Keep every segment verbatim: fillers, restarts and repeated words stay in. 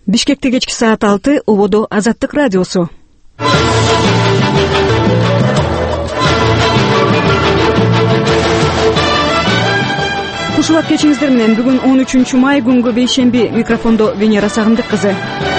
Бишкекте кечки саат алты, ободо Азаттык радиосу. Кушулап кечиңиздер менен. Бүгүн он үчүнчү май күнгө бейшемби. Микрофондо Венера Сагындык кызы.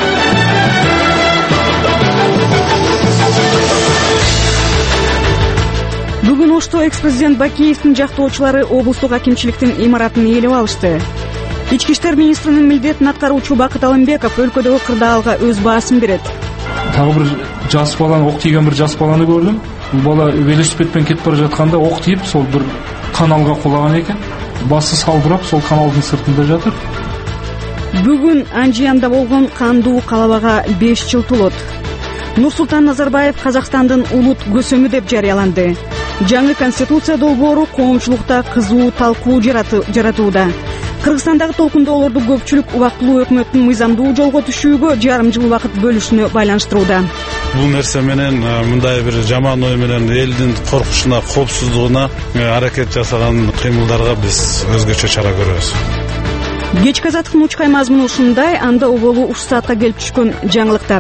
Бүгүн Ошто экс-президент Бакиевдин жактоочулары облустук акимчиликтин имаратын ээлеп алышты. Ички иштер министринин милдетин аткаруучу Бакыт Алымбеков өлкөдөгү кырдаалга өз баасын берет. Дагы бир жас баланы, ок тийген бир жас баланы көрдүм. Бул бала велосипедпен кетип бара жатканда ок тийип, сол бир каналга кулаган экен. Басы салбырап, сол каналдын сыртында жатыр. Бүгүн Анжиянда болгон кандуу калабага беш жыл толот. Нурсултан Назарбаев Казакстандын улут көсөмү деп жарыяланды. Жаңы конституция долбоору коомчулукта кызуу талкуу жаратууда. Кыргызстандагы толкундоолорду көпчүлүк убактылуу өкмөттүн мыйзамдуу жолго түшүүгө жарым жыл убакыт бөлүшүнө байланыштырууда. Бул нерсе менен мындай бир жаман ой менен элдин коркушуна, коопсуздугуна аракет жасаган кыймылдарга биз өзгөчө чара көрөбүз. Кечки азаттыктын учкай мазмуну ушундай, анда оболу уч саатка келип түшкөн жаңылыктар.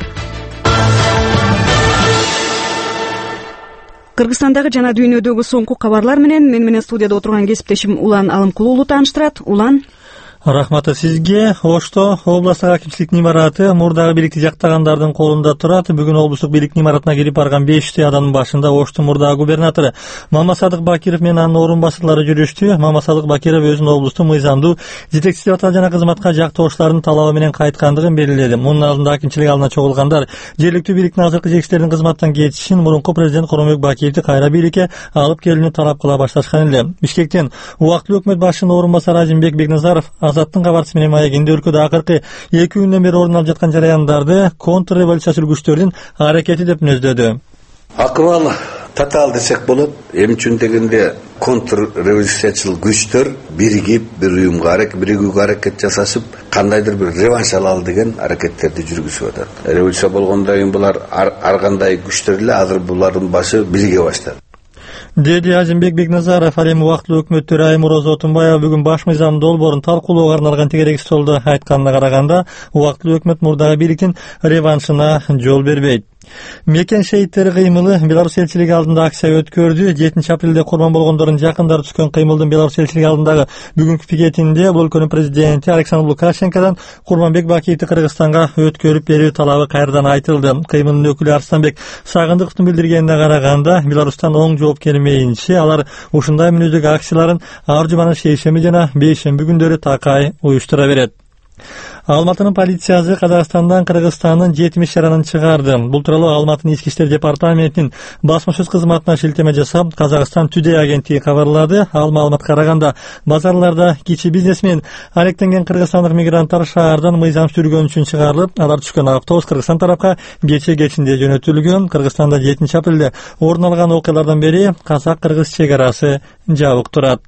Кыргызстандагы жана дүйнөдөгү соңку кабарлар менен мен менен студияда отурган кесиптешим Улан Алымкулуулу тааныштырат. Улан. Рахматы сизге. Ошто областык акимчиликтин имараты мурдагы бийликти жактагандардын колунда турат. Бүгүн облустук бийликтин имаратына келип барган беш жүздөй адамдын башында Ошто мурдагы губернатору Мамасадык Бакиров менен анын орун басуулары жүрүштү. Мамасадык Бакиров өзүнүн облустун мыйзамдуу жетекчиси атал жана кызматка жактоочулардын талабы менен кайткандыгын белгиледи. Мунун алдында акимчилик алдына чогулгандар жергиликтүү бийликтин азыркы жетекчилеринин кызматтан кетишин, мурунку президент Коромбек Бакиевди кайра бийликке алып келүүнү талап кыла башташкан эле. Бишкектен убактылуу өкмөт башчынын орун басары Азимбек Бекназаров Азаттын кабарчысы менен маегинде өлкөдө акыркы эки күндөн бери орун алып жаткан жараяндарды контрреволюциячыл күчтөрдүн аракети деп мүнөздөдү. Акыбал татаал десек болот. Эми үчүн дегенде контрреволюциячыл күчтөр биригип, бир уюмга биригүүгө аракет жасашып, кандайдыр бир реванш алалы деген аракеттерди жүргүзүп атат. Революция болгондон кийин булар ар кандай күчтөр эле азыр булардын башы бириге баштады. Деди Азимбек Бекназаров. Ал эми убактылуу өкмөт төрайымы Аймуроза Отунбаева бүгүн баш мыйзам долбоорун талкуулоого арналган тегерек столдо айтканына караганда, убактылуу өкмөт мурдагы бийликтин реваншына жол бербейт. Мекен шейиттери кыймылы Беларусь элчилиги алдында акция өткөрдү. жетинчи апрелде курман болгондордун жакындары түшкөн кыймылдын Беларусь элчилиги алдындагы бүгүнкү пикетинде бул өлкөнүн президенти Александр Лукашенкодон Курманбек Бакиевди Кыргызстанга өткөрүп берүү талабы кайрадан айтылды. Кыймылдын өкүлү Арстанбек Сагындыковдун билдиргенине караганда, Беларустан оң жооп келмейинче алар ушундай мүнөздөгү акцияларын ар жуманын шейшемби жана бейшемби күндөрү такай уюштура берет. Алматынын полициясы Казакстандан Кыргызстандын жетимиш шаранын чыгарды. Бул тууралуу Алматынын ички иштер департаментинин басмашөз кызматына шилтеме жасап, Казакстан Today агенттиги кабарлады. Ал маалыматка караганда, базарларда кичи бизнесмен алектенген кыргызстандык мигранттар шаардан мыйзам сүргөн үчүн чыгарылып, алар түшкөн автобус Кыргызстан тарапка кече кечинде жөнөтүлгөн. Кыргызстанда жетинчи апрелде орун алган окуялардан бери казак-кыргыз чек арасы жабык турат.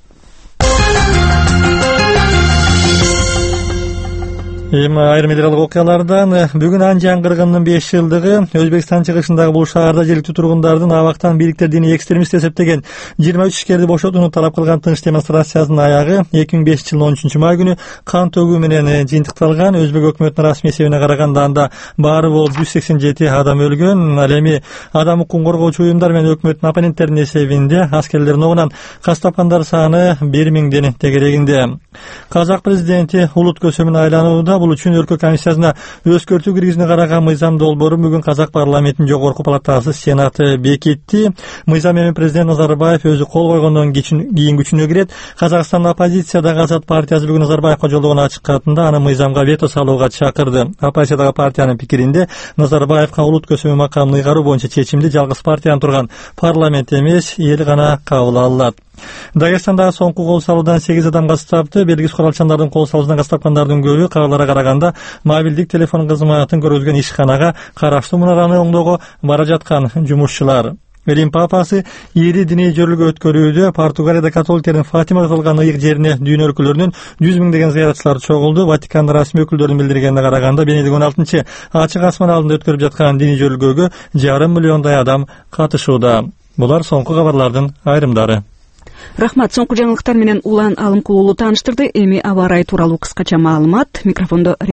Эми айрым элдик окуялардан бүгүн Анжиян кыргынынын беш жылдыгы. Өзбекстан чыгышындагы бул шаарда жергиликтүү тургундардын абактан бийликтер дини экстремист деп эсептеген жыйырма үч ишкерди бошотууну талап кылган тынч демонстрациясынын аягы эки миң бешинчи жылдын он үчүнчү май күнү кан төгүү менен жыйынтыкталган. Өзбек өкмөтүнүн расмий эсебине караганда, анда баары болуп жүз сексен жети адам өлгөн. Ал эми адам укугун коргоочу уюмдар менен өкмөттүн оппоненттеринин эсебинде аскерлердин огунан кас тапкандар саны бир миңден тегерегинде. Казак президенти улут көсөмүн айланууда. Бул үчүн өлкө комиссиясына өзгөртүү киргизүүнү караган мыйзам долбоору бүгүн Казак парламентинин жогорку палатасы Сенаты бекитти. Мыйзам эми президент Назарбаев өзү кол койгондон кийин күчүнө кирет. Казакстандын оппозициядагы Азат партиясы бүгүн Назарбаевка жолдогон ачык катында аны мыйзамга вето салууга чакырды. Оппозициядагы партиянын пикиринде, Назарбаевка улут көсөмү макамын ыйгаруу боюнча чечимди жалгыз партиянын турган парламент эмес, эл гана кабыл алат. Дагестандагы соңку кол салуудан сегиз адам кас тапты. Белгисиз куралчандардын кол салуусунан кас тапкандардын көбү кабарларга караганда мобилдик телефон кызматын көргөзгөн ишканага караштуу мунараны оңдоого бара жаткан жумушчулар. Рим папасы ири диний жөрүлгө өткөрүүдө Португалияда католиктердин Фатима кылган ыйык жерине дүйнө өлкөлөрүнөн жүз миңдеген зыяратчылар чогулду. Ватикандын расмий өкүлдөрүнүн билдиргенине караганда, Бенедикт он алтынчы ачык асман алдында өткөрүп жаткан диний жөрүлгөгө жарым миллиондай адам катышууда. Булар соңку кабарлардын айрымдары. Рахмат, соңку жаңылыктар менен Улан Алымкулуулу тааныштырды. Эми аба ырайы тууралуу кыскача маалымат. Микрофондо